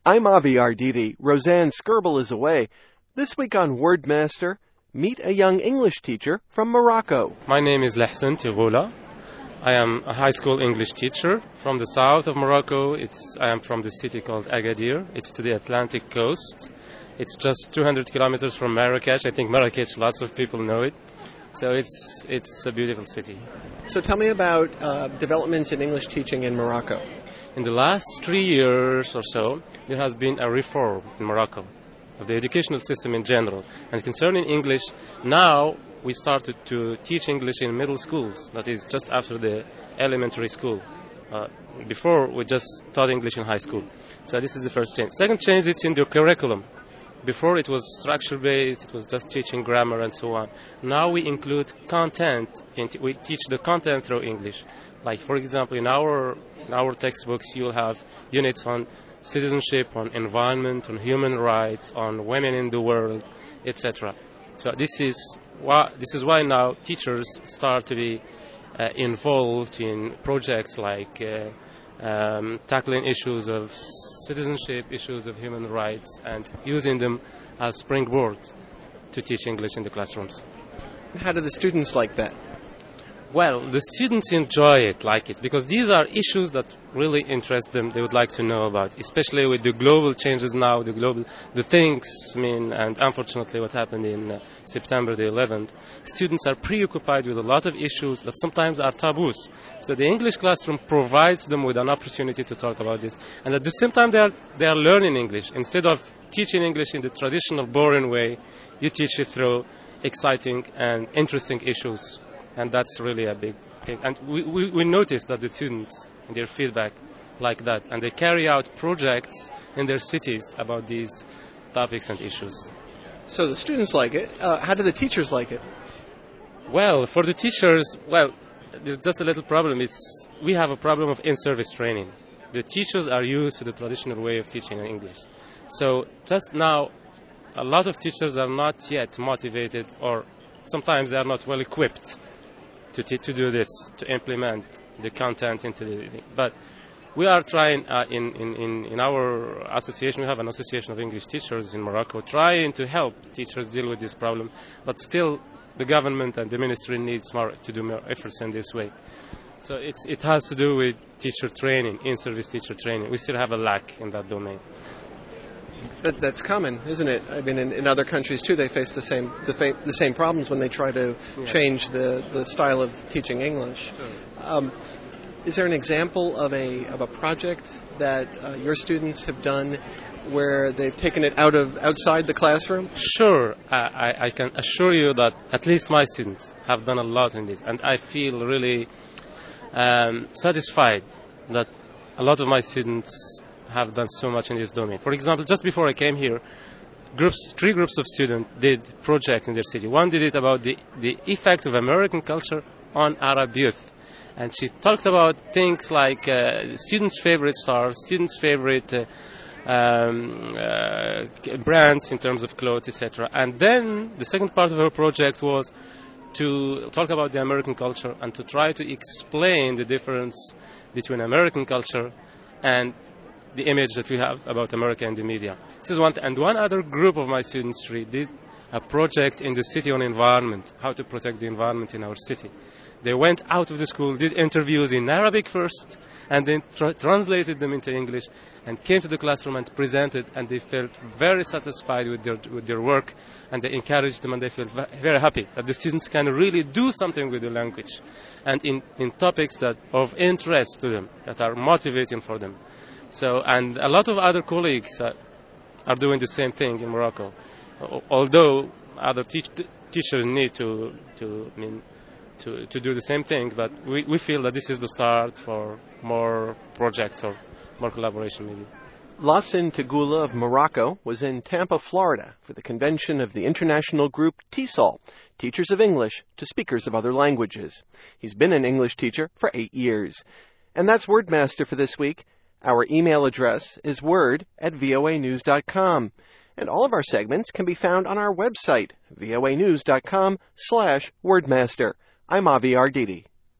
I'm Avi Arditi. Roseanne Skirble is away. This week on Wordmaster, meet a young English teacher from Morocco. My name is Lahsen Tiroula. I am a high school English teacher from the south of Morocco. I am from the city called Agadir. It's to the Atlantic coast. It's just 200 kilometers from Marrakesh. I think Marrakesh, lots of people know it. So it's a beautiful city. So tell me about developments in English teaching in Morocco. In the last 3 years or so, there has been a reform in Morocco of the educational system in general. And concerning English, now we started to teach English in middle schools, that is just after the elementary school. Before, we just taught English in high school. So this is the first change. Second change, it's in the curriculum. Before it was structure-based, it was just teaching grammar and so on. Now we include content, we teach the content through English. Like, for example, in our textbooks, you'll have units on citizenship, on environment, on human rights, on women in the world, etc. So this is why now teachers start to be involved in projects like tackling issues of citizenship, issues of human rights, and using them as springboard to teach English in the classrooms. How do the students like that? Well, the students enjoy it, like it, because these are issues that really interest them, they would like to know about, especially with the global changes now, the things, and unfortunately what happened in September the 11th. Students are preoccupied with a lot of issues that sometimes are taboos. So the English classroom provides them with an opportunity to talk about this. And at the same time, they are learning English. Instead of teaching English in the traditional, boring way, you teach it through exciting and interesting issues. And that's really a big thing. And we noticed that the students, in their feedback, like that. And they carry out projects in their cities about these topics and issues. So the students like it. How do the teachers like it? Well, for the teachers, there's just a little problem. We have a problem of in-service training. The teachers are used to the traditional way of teaching in English. So just now, a lot of teachers are not yet motivated, or sometimes they are not well equipped to do this, to implement the content into the... But we are trying, in our association, we have an association of English teachers in Morocco, trying to help teachers deal with this problem. But still, the government and the ministry needs to do more efforts in this way. So it has to do with teacher training, in-service teacher training. We still have a lack in that domain. That's common, isn't it? I mean, in other countries too, they face the same problems when they try to change the style of teaching English. Sure. Is there an example of a project that your students have done where they've taken it outside the classroom? Sure, I can assure you that at least my students have done a lot in this, and I feel really satisfied that a lot of my students have done so much in this domain. For example, just before I came here, 3 groups of students did projects in their city. One did it about the effect of American culture on Arab youth. And she talked about things like students' favorite stars, students' favorite brands in terms of clothes, etc. And then the second part of her project was to talk about the American culture and to try to explain the difference between American culture and the image that we have about America and the media. This is one thing. And one other group of my students did a project in the city on environment, how to protect the environment in our city. They went out of the school, did interviews in Arabic first, and then translated them into English, and came to the classroom and presented, and they felt very satisfied with their work, and they encouraged them, and they felt very happy that the students can really do something with the language, and in topics that of interest to them, that are motivating for them. So, and a lot of other colleagues are doing the same thing in Morocco, although other teachers need to do the same thing, but we feel that this is the start for more projects or more collaboration maybe. Lahsen Tiroula of Morocco was in Tampa, Florida for the convention of the international group TESOL, Teachers of English to Speakers of Other Languages. He's been an English teacher for 8 years. And that's Wordmaster for this week. Our email address is word@voanews.com. And all of our segments can be found on our website, voanews.com/wordmaster. I'm Avi Arditi.